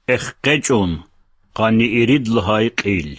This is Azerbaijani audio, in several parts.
اخقجون قانی ایرید لهای قیل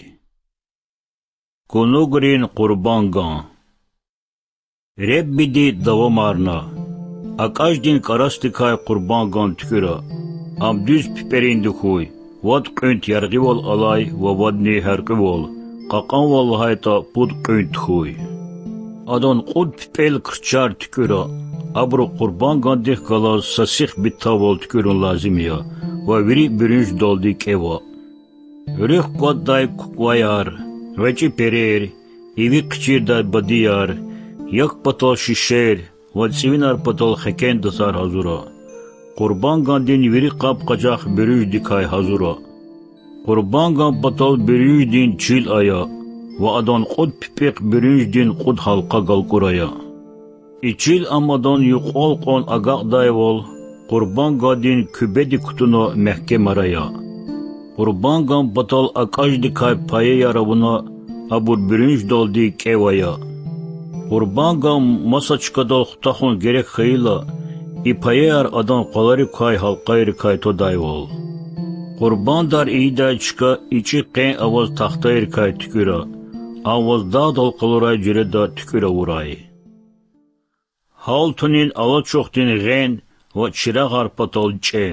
کنوگرین قربانگان رب بیدی دوا مارنا اکاش دین کرستکای قربانگان تکرا ام دوز پیپرین دخوی واد قنت یرگی وال علای و واد نی هرگی وال قاقان والهای تا بود قنت خوی آدان قد پیپل کرچار تکرا ابرو قربانگان دیخ گلاز سسیخ بیتا وال تکرون لازمیا و وری برنج دالدی کوا ریخ قد دای کوکوایار وچی پریر ایوی قچیر دای بدیار یک پتال شیشیر و سوینار پتال خکین دسار حضورا قربانگان دین وری قاب قجاق برنج دیکای حضورا قربانگان پتال برنج دین چیل آیا و ادان قد پیپیق برنج دین قد حلقه گلکورایا ایچیل امادان یقال قان اگاق دایوال قربانگان دین kübedi kutuna mehkem araya. Qurbangan batal akash dikay paye yaravuna abur bürünç doldi kevaya. Qurbangan masa çıkadal xutahun gerek khayla i paye yar adan qalari kay halqayri kay to dayval. Qurban dar iyda çıka içi qen avaz taxtayri kay tüküra. Avaz da dal qaluray jire da tüküra uray. Hal tunin ala çoxtin gen و چراغ پتال چم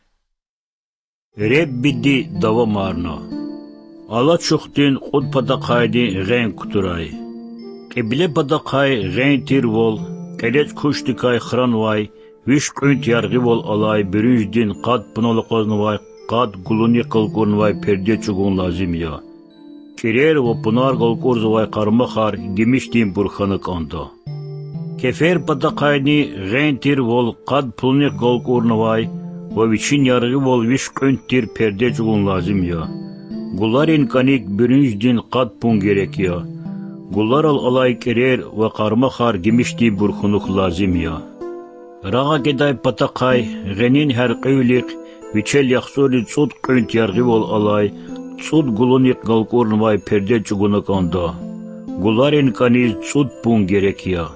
رب بیدی دوا مارنا آلا چختین خود پدقایدی غین کترای قبله پدقای غین تیر وال کلیت کشتکای خران وای ویش قنت یارغی وال آلای برنج دین قد پنالقازن وای قد گلونی قلقون وای پرده چگون لازم یا کریر و پنار قلقورز وای قرمخار گمیش دین برخانک آندا Kefer pataqayni غين تير وول قد پلني قلقورنواي و ويشين يارغي وول ويش قنت تير پرده چگون لازم يا گولارين كانيك برنج دين قد پون gerek يا گولار alay kerer و قرمخار گمشتي برخونوخ لازم يا راغا كداي pataqay غنين هر قيوليق ويچل يخصوري صود قنت يارغي وول alay صود گولوني قلقورنواي پرده چگونك آندا گولارين كانيز صود پون gerek يا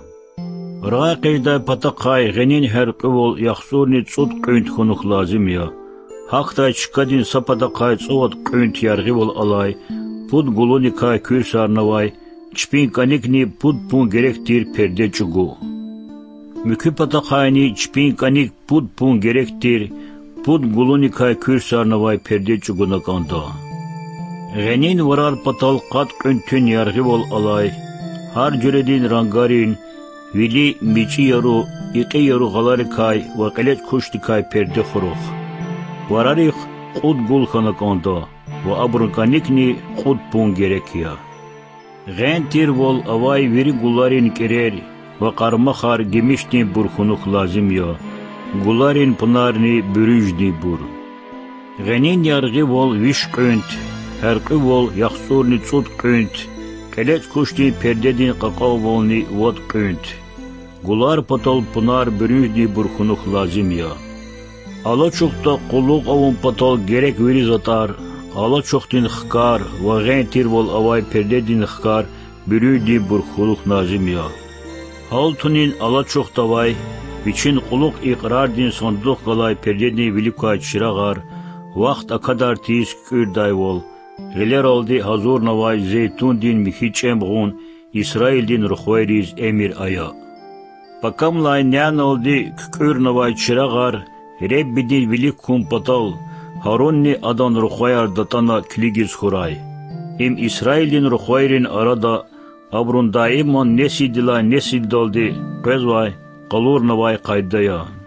راقيدا پتقاي غنين هر قول يخصورني صوت قنت خنوخ لازم يا حقتا چكدين سپتقاي صوت قنت يرغي وال الاي پود گلوني كاي كورسار نواي چپين كانيكني پود پون گرek تير پرده چگو مكي پتقايني چپين كانيك پود پون گرek تير پود گلوني كاي كورسار نواي پرده چگو نکاندا غنين ورار پتال قد قنتين يرغي وال الاي هر جردين رنگارين ویلی میچی یارو ایقی یارو غلار کای و قلت کشتی کای پرده خروخ وراریخ خود گل خانکاندا و ابرکانیکنی خود پون گرکیا غین تیر وال اوای ویری گلارین کریر و قرمخار گمیشنی برخونوخ لازم یا گلارین پنارنی برنجنی بور غنین یارغی وال ویش قنت هرقی وال یخصورنی صد قنت قلت کشتی پرده دین قاقاو والنی ود قنت گولار پتال پنار برنجنی برخونوخ لازم یا آلا چوختا قلوق اون پتال گرک ویری زتار آلا چوختین خکار و غین تیر وال اوای پرده دین خکار برنجنی برخونوخ لازم یا حال تونین آلا چوختا وای بیچین قلوق اقرار دین صندوق غلای پرده دین ویلیکای چراغار وقت اکدار تیز کر دای وال غلیر آلدی حضور نوای زیتون دین میخی چم غون اسرائیل دین رخویریز امیر آیا Pakam laynyan oldu kükür navay çırağar, Rebbi dil vilik kumpatal, Harunni adan ruhayar datana kiligiz huray. İm İsrail'in ruhayrin arada, Abrun daiman nesil dilay nesil doldu, Qezvay, qalur navay qaydaya.